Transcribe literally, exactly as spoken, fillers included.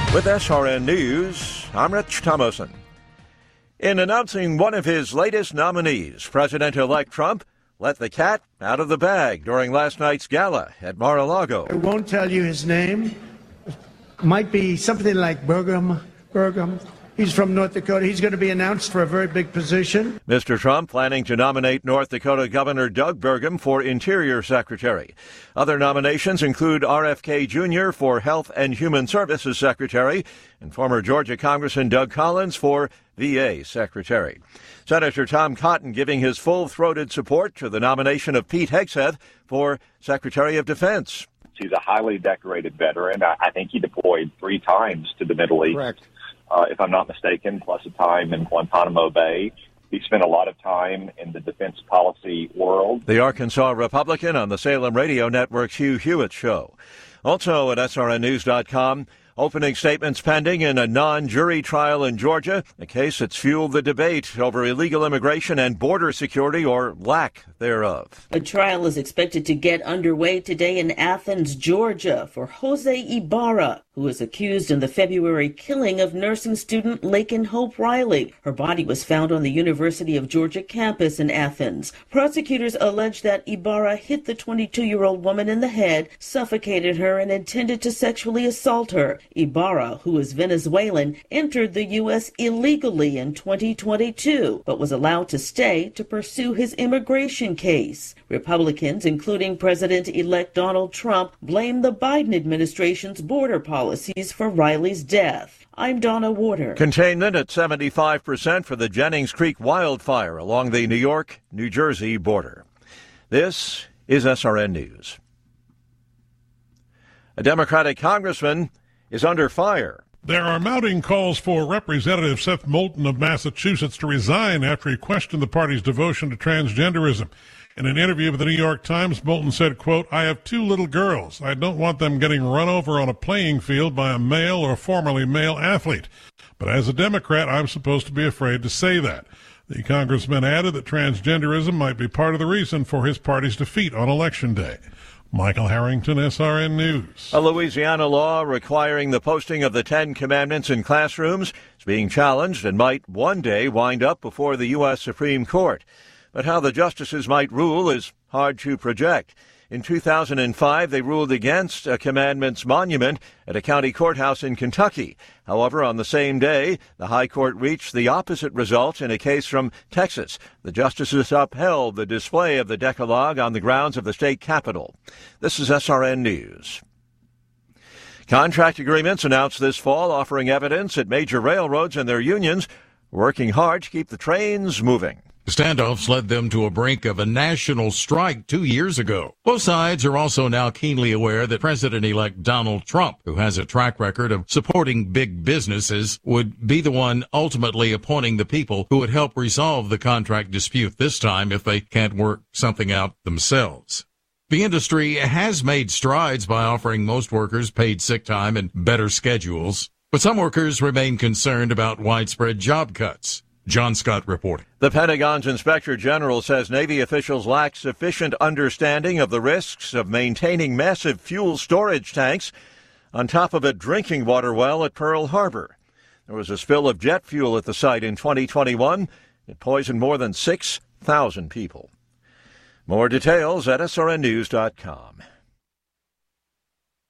With S R N News, I'm Rich Thomason. In announcing one of his latest nominees, President-elect Trump let the cat out of the bag during last night's gala at Mar-a-Lago. I won't tell you his name. Might be something like Burgum. Burgum. He's from North Dakota. He's going to be announced for a very big position. Mister Trump planning to nominate North Dakota Governor Doug Burgum for Interior Secretary. Other nominations include R F K Junior for Health and Human Services Secretary and former Georgia Congressman Doug Collins for V A Secretary. Senator Tom Cotton giving his full-throated support to the nomination of Pete Hegseth for Secretary of Defense. He's a highly decorated veteran. I think he deployed three times to the Middle East. Correct. Uh, if I'm not mistaken, plus a time in Guantanamo Bay. He spent a lot of time in the defense policy world. The Arkansas Republican on the Salem Radio Network's Hugh Hewitt Show. Also at S R N news dot com, opening statements pending in a non-jury trial in Georgia, a case that's fueled the debate over illegal immigration and border security or lack thereof. A trial is expected to get underway today in Athens, Georgia, for Jose Ibarra, who is accused in the February killing of nursing student Laken Hope Riley. Her body was found on the University of Georgia campus in Athens. Prosecutors allege that Ibarra hit the twenty-two-year-old woman in the head, suffocated her, and intended to sexually assault her. Ibarra, who is Venezuelan, entered the U S illegally in twenty twenty-two, but was allowed to stay to pursue his immigration case. Republicans, including President-elect Donald Trump, blame the Biden administration's border policies for Riley's death. I'm Donna Warder. Containment at seventy-five percent for the Jennings Creek wildfire along the New York-New Jersey border. This is S R N News. A Democratic congressman is under fire. There are mounting calls for Representative Seth Moulton of Massachusetts to resign after he questioned the party's devotion to transgenderism. In an interview with the New York Times, Moulton said, quote, "I have two little girls. I don't want them getting run over on a playing field by a male or formerly male athlete. But as a Democrat, I'm supposed to be afraid to say that." The congressman added that transgenderism might be part of the reason for his party's defeat on Election Day. Michael Harrington, S R N News. A Louisiana law requiring the posting of the Ten Commandments in classrooms is being challenged and might one day wind up before the U S Supreme Court. But how the justices might rule is hard to project. In two thousand five, they ruled against a commandments monument at a county courthouse in Kentucky. However, on the same day, the High Court reached the opposite result in a case from Texas. The justices upheld the display of the Decalogue on the grounds of the state capitol. This is S R N News. Contract agreements announced this fall offering evidence at major railroads and their unions working hard to keep the trains moving. Standoffs led them to a brink of a national strike two years ago. Both sides are also now keenly aware that President-elect Donald Trump, who has a track record of supporting big businesses, would be the one ultimately appointing the people who would help resolve the contract dispute this time if they can't work something out themselves. The industry has made strides by offering most workers paid sick time and better schedules, but some workers remain concerned about widespread job cuts. John Scott reporting. The Pentagon's Inspector General says Navy officials lack sufficient understanding of the risks of maintaining massive fuel storage tanks on top of a drinking water well at Pearl Harbor. There was a spill of jet fuel at the site in twenty twenty-one. It poisoned more than six thousand people. More details at S R N news dot com.